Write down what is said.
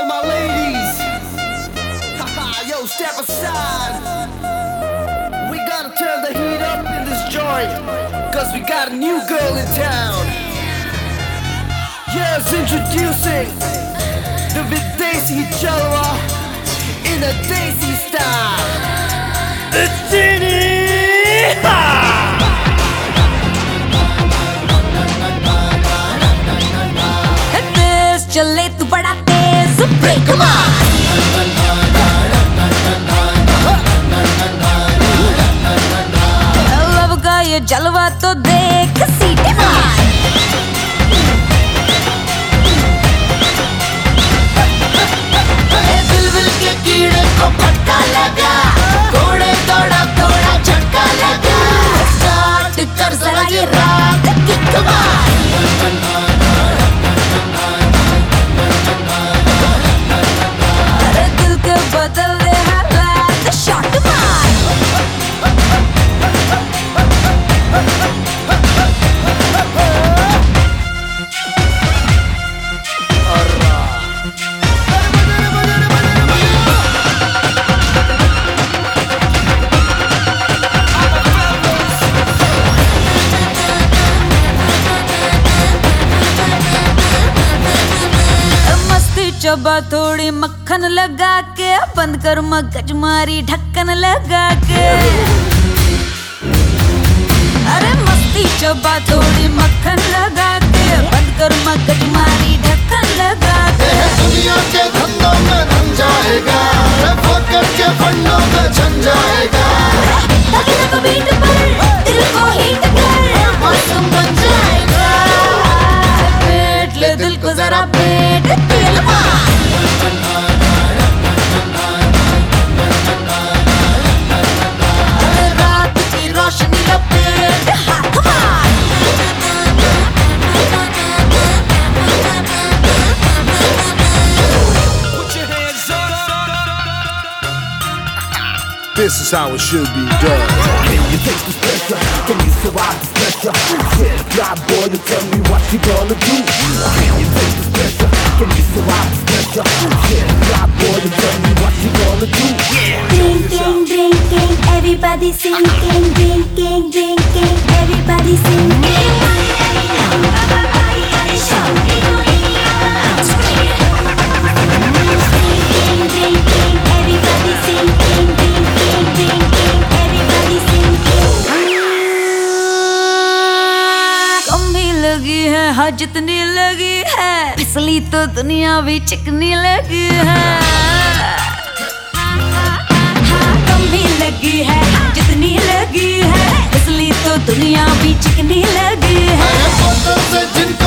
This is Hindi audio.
all my ladies. Haha, yo, step aside. We gotta turn the heat up in this joint, cause we got a new girl in town. Yes, introducing the Videsi Chalwa in a Desi style. It's Genie! Ha! चले तू बड़ा तेज ब्रेक मार लव का ये जलवा तो देख सीटे मार दिल के कीड़े को फटका लगा घोड़े दौड़ा थोड़ा झटका लगा स्टार्ट कर जरा ये रात किक मार बदल दे हालात शॉट मार चबा थोड़ी मक्खन लगा के बंद कर मगज मारी ढक्कन लगा के अरे मस्ती चबा थोड़ी मक्खन लगा के बंद कर मगज मारी ढक्कन लगा के दुनिया के धंधों में रंग जाएगा पॉकेट के फंडों में छन जाएगा तक बीट पर दिल को हिट कर मौसम बन जाएगा पेट ले दिल को जरा पेट तेल मार This is how it should be done. Can you take this pressure? Can you survive this pressure? Yeah, God boy, you tell me what you gonna do. Can you take this pressure? Can you survive this pressure? Yeah, God boy, you tell me what you gonna do. Drinking, drinking, everybody singing. Drinking, drinking, everybody singing. हाँ जितनी लगी है फिसली तो दुनिया भी चिकनी लगी है कम भी लगी है जितनी लगी है फिसली तो दुनिया भी चिकनी लगी है।